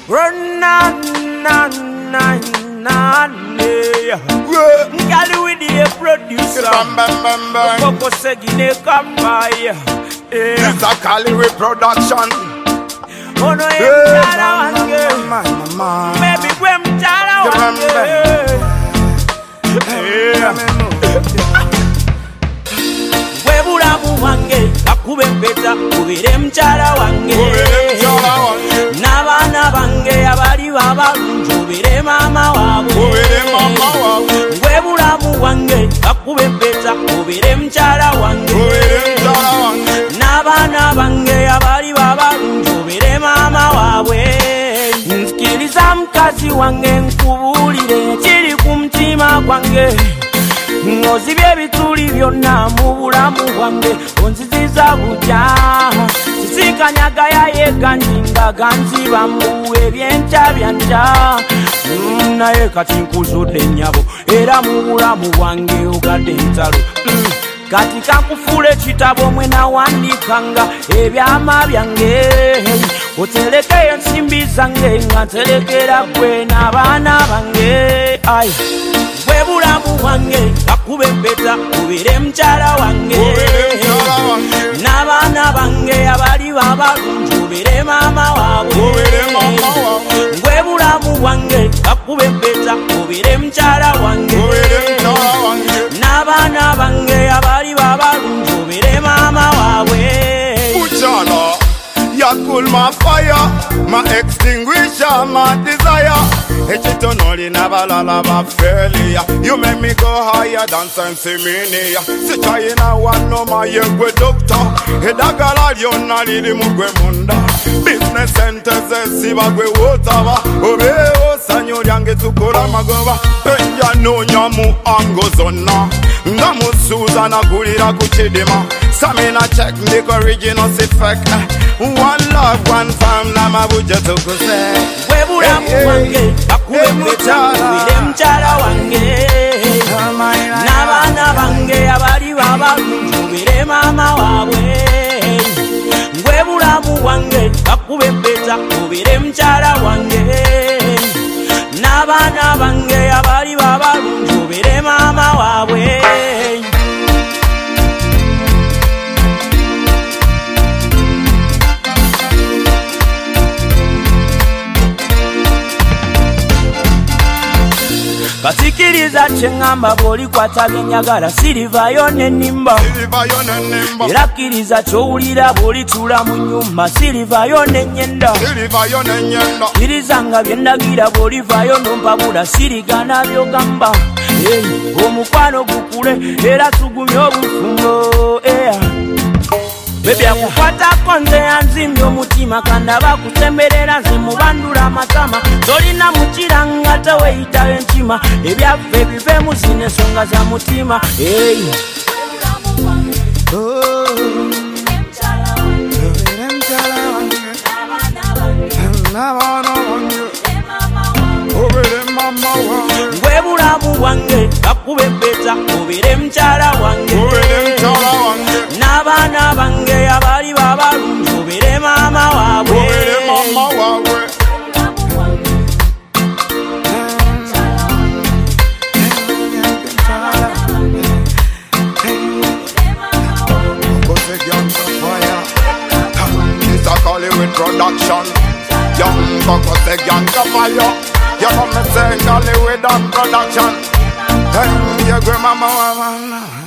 Run na Gali with the producer Coco Segine Kapaya It's a Cali reproduction. Oh no, maybe Gwem Chala Webulamu wange Akube mpeta Ubire mchala wange Nabana bange Abali babalunju Ubire mama wabu Webulamu wange Akube mpeta Ubire mchala wange Nabana bange Abali babalunju Ubire mama wabwe Nsikiliza mkazi wange Nkubulire Chiri kumtima kwange Ngozibye bituli byonna mu bulamu bwange onziziza butya sikanyaga yaye ganjinga ganziba mu ebyenca byanja naye kati nkuzudde nnyabo era mu bulamu bwange ogadde ntalo kati kankufule kitabo mwe nawandikanga ebyama byange otereke ensimbi zange nga nterekera gwe n'abaana bange ai Webulamu wange Akube mpeta Ubire mchala wange Nabana bange Abali babalunju Ubire mama wabu Webulamu wange Akube mpeta Ubire mchala wange Nabana bange Abali babalunju Ubire mama wawe Uchala Ya cool my fire My extinguisher My desire Echitonoli nabalala bafelia You make me go higher than Sensimania Sichayina wano mayegwe doctor Edagala lyonna liri mugwe munda Business centers sibagwe wotaba Obeo sanyo lyange tukola magoba Penja nonya mu ango zonna Nga musuza na gulira kuchidima Samina check ndiko original si fake One love, one fam, na mabuje tukuse Webulamu wange Akube mpeta Ubire mchala wange Nabana bange Abali babalunju Ubire mama wabwe Webulamu wange Akube mpeta Ubire mchala wange Nabana bange Abali babalunju Ubire mama wabwe Kasikiriza chengamba boli kwata byenyagala sirivayo nenimba era kiriza kyowulira boli tula mu nyumba sirivayo nenyenda kiriza nga byendagira boli vayo nompabula sirigana byogamba omukwano gukule era tugumye obufumbo Baby akukwatako nze yanzimye omutima kanda bakusemberera nze mubandula amatama tolina mukiranga teweyitayo enkima ebyaffe bivemu zino ensonga za mutima Webulamu wange Akube mpeta Ubire mchala wange Nabana bange Abali babalunju Ubire mama wabwe It's a Hollywood production Young Coco say young fire You come and say Hollywood production Hey, your grandmama